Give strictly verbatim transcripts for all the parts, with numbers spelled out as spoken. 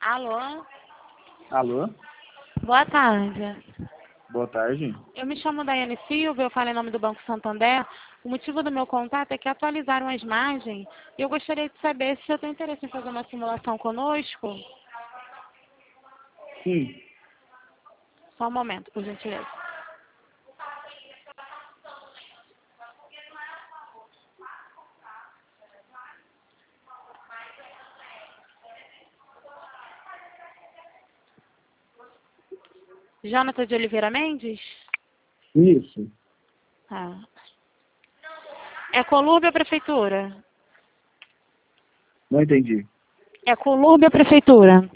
Alô? Alô? Boa tarde. Boa tarde. Eu me chamo Daiane Silva, eu falo em nome do Banco Santander. O motivo do meu contato é que atualizaram as margens e eu gostaria de saber se eu tenho interesse em fazer uma simulação conosco. Sim. Só um momento, por gentileza. Jonathan de Oliveira Mendes? Isso. Ah. É Colurbe ou Prefeitura? Não entendi. É Colurbe ou Prefeitura?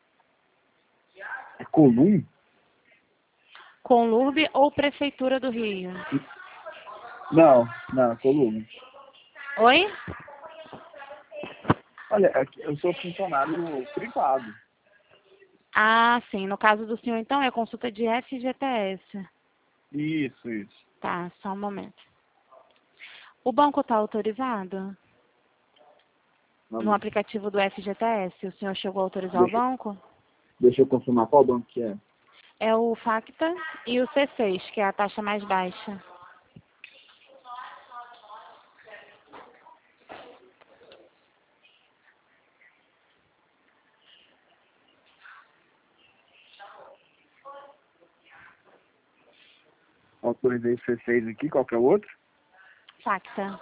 É Colum? Colurbe ou Prefeitura do Rio? Não, não, Colum. Oi? Olha, aqui eu sou funcionário privado. Ah, sim. No caso do senhor, então, é consulta de F G T S. Isso, isso. Tá, só um momento. O banco está autorizado? No Vamos. aplicativo do F G T S, o senhor chegou a autorizar o Deixa, banco? deixa eu confirmar qual banco que é. É o Facta e o C seis, que é a taxa mais baixa. Autorizei o C seis aqui, qual que é o outro? Facta.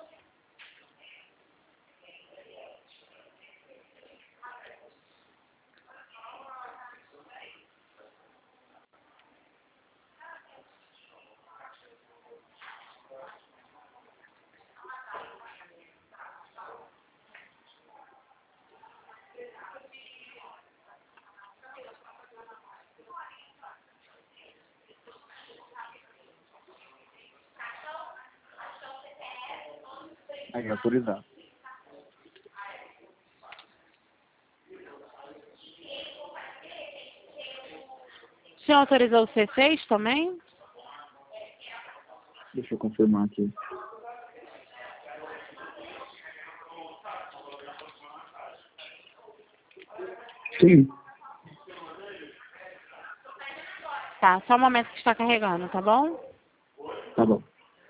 Aí, autorizado. O senhor autorizou o C seis também? Deixa eu confirmar aqui. Sim. Tá, só um momento que está carregando, tá bom? Tá bom.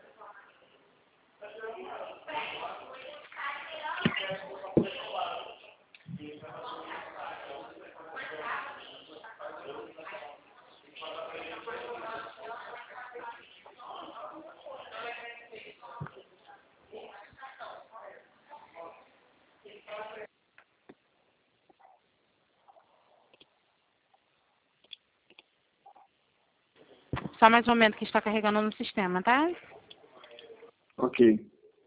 Só mais um momento que está carregando no sistema, tá? Ok.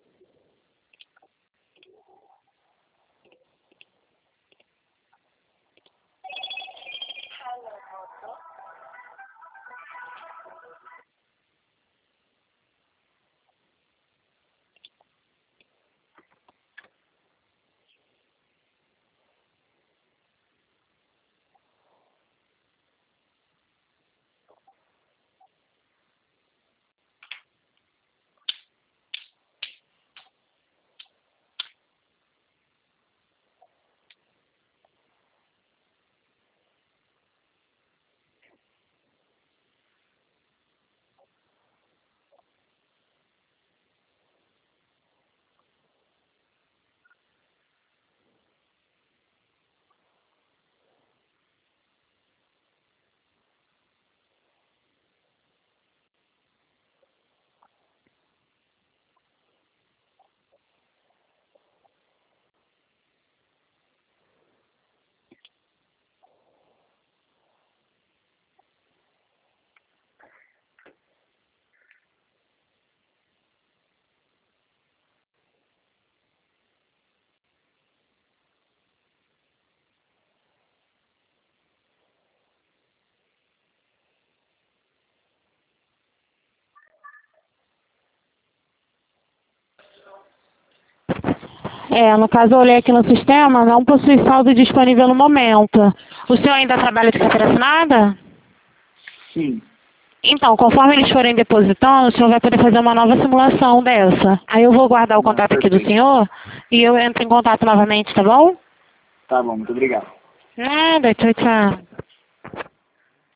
É, no caso eu olhei aqui no sistema, não possui saldo disponível no momento. O senhor ainda trabalha de carteira assinada? Sim. Então, conforme eles forem depositando, o senhor vai poder fazer uma nova simulação dessa. Aí eu vou guardar o Não, contato aqui do perfeito. senhor e eu entro em contato novamente, tá bom? Tá bom, muito obrigado. Nada, tchau, tchau.